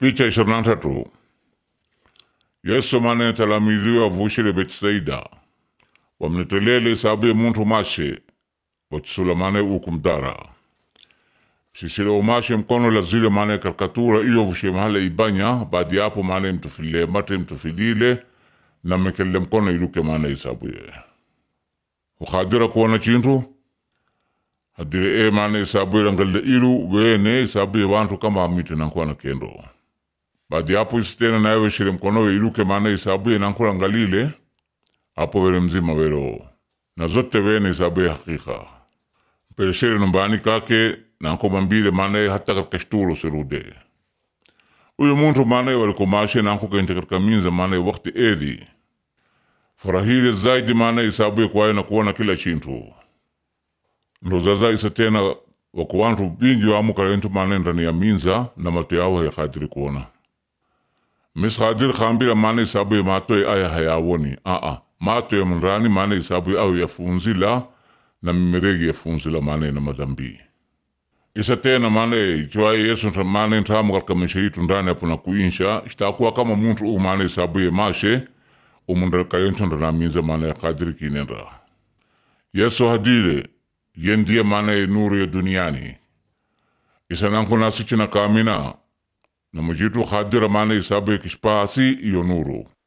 Picha 23. Yesu mane talamiziwa vushile Betsaida wamnetelele isabuye muntu mashe watisula mane ukumdara sisile umashe mkono la zile mane karikatura iyo vushe mahala ibanya baadi yapo mane mtufile mate mtufilile na mekele mkono iluke mane isabuye ukadira kuona chintu hadire mane isabuye langalde ilu wene isabuye wantu kama hamite nankuwa kendo. Baadi hapo isitena na ewe shire mkonowe iluke maana isabuye nankula ngalile hapo wele mzima welo na zote wene isabuye hakika mpele shire numbani kake nanko mambile maana hata katika shturo sirude uyu muntu maana walikomashe nanko kainte katika minza maana wakti edi farahile zaidi maana isabuye kwayo na kuona kila chintu ndo zaza isatena wakuwantu bingi wamu kalentu maana ndani ya minza na matu yao ya kadiri kuona miskhadir khambira maana isabuye matoe aya hayawoni matoe mrani maana isabuye au yafunzila na mimeregi yafunzila maana na madhambi isa tena maana chwa Yesu maana ntamu katika maisha yetu ndani hapo na kuinsha itakuwa kama muntu maana isabuye mashe umundra kayentu ndana minza maana ya kadiri kinenda Yesu hadire yendiye maana nuru ya duniani isa nanku nasichina kamina na mujitu khadira maana isabuye kishpasi iyo nuru